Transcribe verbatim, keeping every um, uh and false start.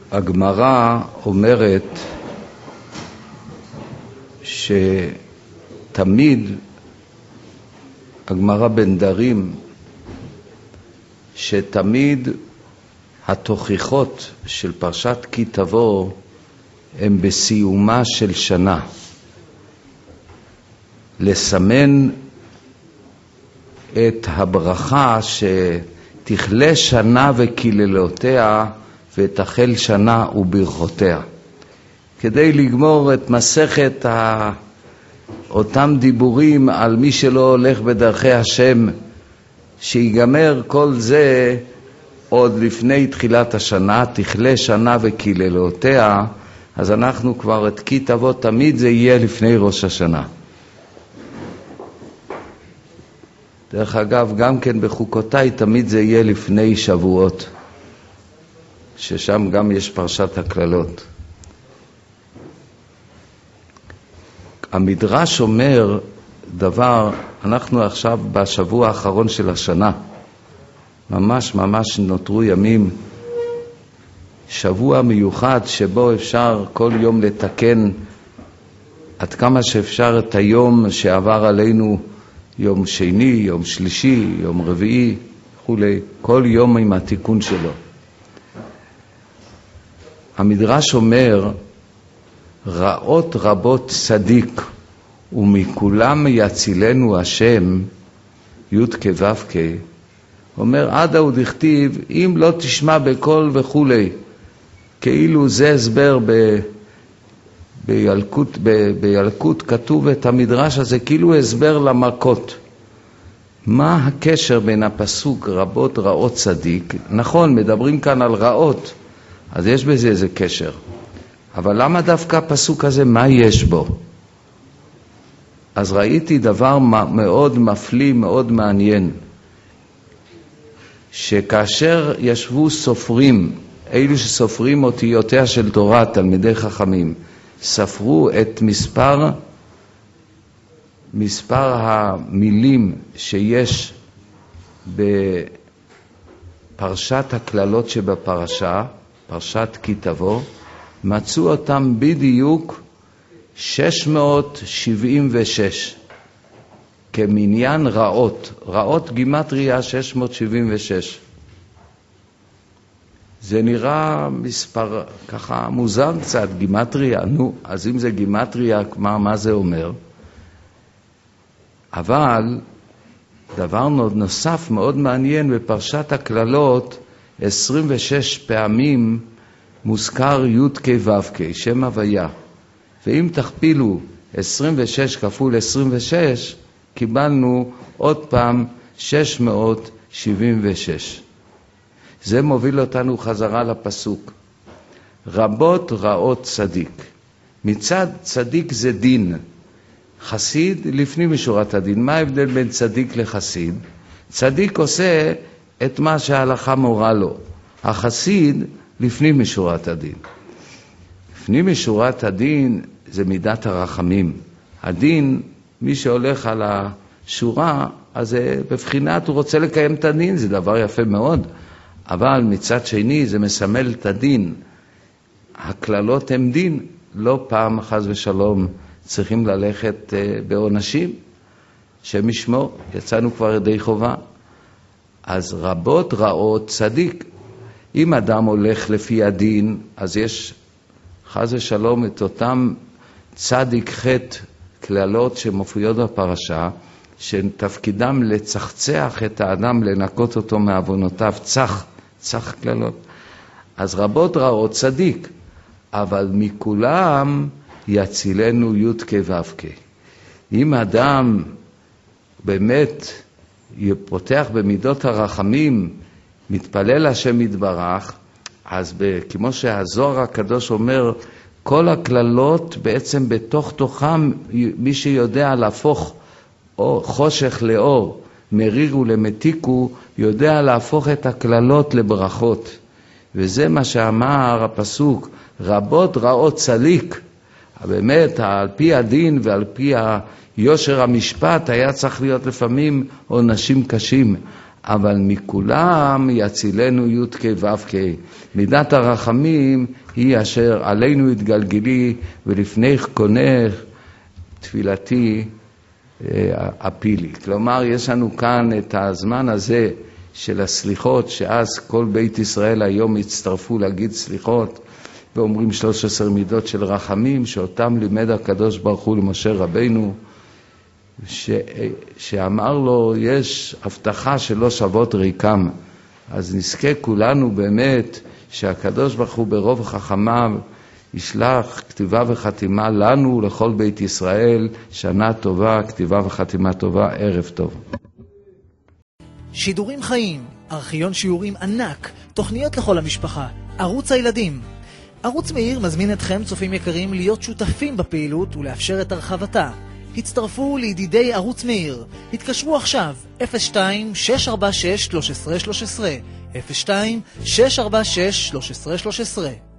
הגמרא אומרת שתמיד, הגמרא בנדרים, שתמיד התוכיחות של פרשת כי תבוא הם בסיומה של שנה, לסמן את הברכה שתכלה שנה וקללותיה ותחל שנה וברכותיה, כדי לגמור את מסכת ה... אותם דיבורים על מי שלא הולך בדרכי השם, שיגמר כל זה עוד לפני תחילת השנה, תכלה שנה וקללותיה. אז אנחנו כבר את כי תבוא תמיד זה יהיה לפני ראש השנה. דרך אגב, גם כן בחוקותיי תמיד זה יהיה לפני שבועות, ששם גם יש פרשת הכללות. המדרש אומר דבר, אנחנו עכשיו בשבוע האחרון של השנה, ממש ממש נותרו ימים, שבוע מיוחד שבו אפשר כל יום לתקן עד כמה שאפשר את היום שעבר עלינו, יום שני, יום שלישי, יום רביעי, וכולי, כל יום עם התיקון שלו. המדרש אומר, רעות רבות צדיק ומכולם יצילנו השם, י' כו' כ', אומר עדה ודכתיב, אם לא תשמע בקול וכולי, כאילו זה הסבר ב, בילקוט, ב, בילקוט כתוב את המדרש הזה כאילו הסבר למכות. מה הקשר בין הפסוק רבות רעות צדיק? נכון, מדברים כאן על רעות, אז יש בזה איזה קשר. אבל למה דווקא הפסוק הזה, מה יש בו? אז ראיתי דבר מאוד מפליא, מאוד מעניין, שכאשר ישבו סופרים, אלו שסופרים אותיותיה של תורה, תלמידי חכמים, ספרו את מספר, מספר המילים שיש בפרשת הכללות שבפרשה, פרשת כי תבוא, מצאו אותם בדיוק שש מאות שבעים ושש, כמניין רעות, רעות גימטריה שש מאות שבעים ושש. זה נראה מספר ככה מוזר קצת, גימטריה, נו, אז אם זה גימטריה, מה, מה זה אומר? אבל דבר נוסף מאוד מעניין, בפרשת הכללות עשרים ושש פעמים מוזכר י' כ' ו' כ', שם הוויה. ואם תכפילו עשרים ושש כפול עשרים ושש, קיבלנו עוד פעם שש מאות שבעים ושש. זה מוביל אותנו חזרה לפסוק. רבות רעות צדיק. מצד צדיק זה דין. חסיד לפנים משורת הדין. מה ההבדל בין צדיק לחסיד? צדיק עושה את מה שההלכה מורה לו. החסיד לפנים משורת הדין. לפנים משורת הדין זה מידת הרחמים. הדין, מי שהולך על השורה, אז זה בבחינת הוא רוצה לקיים את הדין, זה דבר יפה מאוד. אבל מצד שני זה מסמל את הדין. הכללות הם דין, לא פעם חס ושלום צריכים ללכת בעונשים, שם ישמור, יצאנו כבר ידי חובה. אז רבות רעות צדיק. אם אדם הולך לפי הדין, אז יש חס ושלום את אותם צדיק חטא כללות שמופיעות בפרשה, שתפקידם לצחצח את האדם, לנקות אותו מעוונותיו, צח, צח כללות. אז רבות רעות צדיק, אבל מכולם יצילנו י' כ' ו' כ'. אם אדם באמת יפותח במידות הרחמים, מתפלל השם יתברך, אז כמו שהזוהר הקדוש אומר, כל הכללות בעצם בתוך תוכם, מי שיודע להפוך חושך לאור, מרירו למתיקו, יודע להפוך את הכללות לברכות. וזה מה שאמר הפסוק, רבות רעות צדיק. באמת, על פי הדין ועל פי יושר המשפט היה צריך להיות לפעמים עונשים קשים. אבל מכולם יצילנו י"ק ו"ק. מידת הרחמים היא אשר עלינו התגלגלי, ולפניך קונך תפילתי אפילי. כלומר, יש לנו כאן את הזמן הזה של הסליחות, שאז כל בית ישראל היום הצטרפו להגיד סליחות, ואומרים שלוש עשרה מידות של רחמים, שאותם לימד הקדוש ברוך הוא למשה רבינו, ש... שאמר לו, יש הבטחה שלא שוות ריקם. אז נזכה כולנו באמת שהקדוש ברוך הוא ברוב חכמיו ישלח כתיבה וחתימה לנו, לכל בית ישראל, שנה טובה, כתיבה וחתימה טובה, ערב טוב. שידורים חיים, ארכיון שיעורים ענק, תוכניות לכל המשפחה, ערוץ הילדים. ערוץ מאיר מזמין אתכם, צופים יקרים, להיות שותפים בפעילות ולאפשר את הרחבתה. הצטרפו לידידי ערוץ מאיר. התקשרו עכשיו אפס שתיים שש ארבע שש שלוש עשרה שלוש עשרה אפס שתיים שש ארבע שש שלוש עשרה שלוש עשרה.